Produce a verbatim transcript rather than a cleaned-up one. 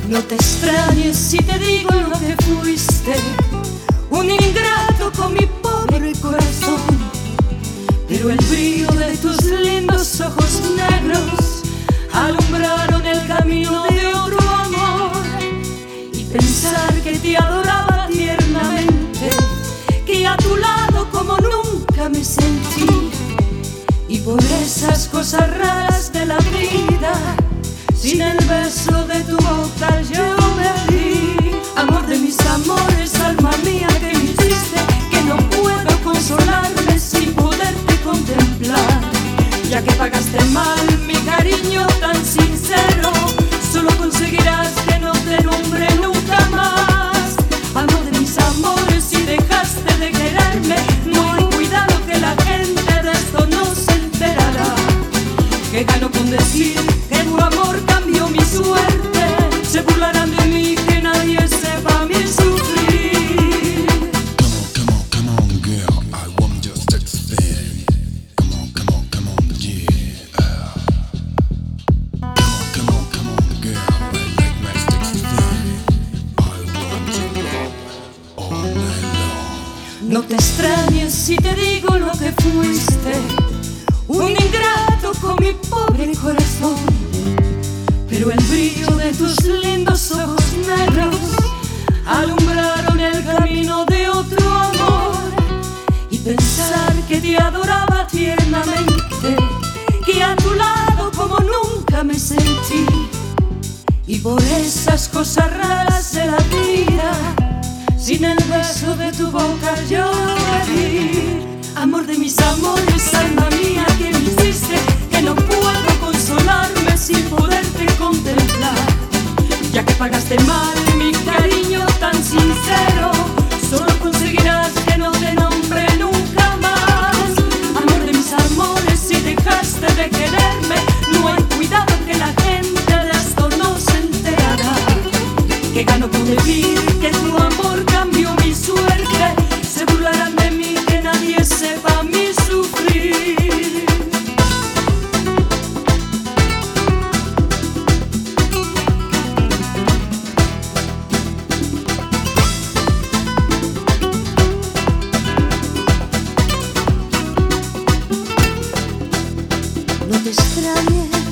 No te extrañes si te digo lo que fuiste, un ingrato con mi pobre corazón. Pero el brillo de tus lindos ojos negros alumbraron el camino de otro amor. Y pensar que te adoraba tiernamente, que a tu lado como nunca me sentí. Y por esas cosas raras de la vida, sin el beso de tu boca yo me vi. Amor de mis amores, alma mía que me hiciste, que no puedo consolarme sin poderte contemplar. Ya que pagaste mal mi cariño tan sincero, solo conseguirás que no te nombre nunca más. Amor de mis amores, si dejaste de quererme, no hay cuidado que la gente de esto no se enterará. Que gano con decir que tu amor cambió mi suerte, se burlarán de mí, que nadie sepa mi sufrir. Come on, come on, come on, girl, I want just explain. Come on, come on, come on, yeah. Come on, come on, come on, girl, I like my sticks thin. I want to love all night long. No te extrañes si te digo lo que fuiste, un ingrato con mi pobre corazón. Pero el brillo de tus lindos ojos negros alumbraron el camino de otro amor. Y pensar que te adoraba tiernamente, que a tu lado como nunca me sentí. Y por esas cosas raras de la vida, sin el beso de tu boca yo me vi. Amor de mis amores, alma mía que me hiciste, que no puedo consolarme sin poderte contemplar. Ya que pagaste mal mi cariño tan sincero, solo conseguirás que no te nombre nunca más. Amor de mis amores, si dejaste de quererme, no hay cuidado que la gente de esto no se enterará. Que gano con decir que tu amor cambió mi suerte, se burlarán de mí, que nadie sepa mi sufrir. No te extrañes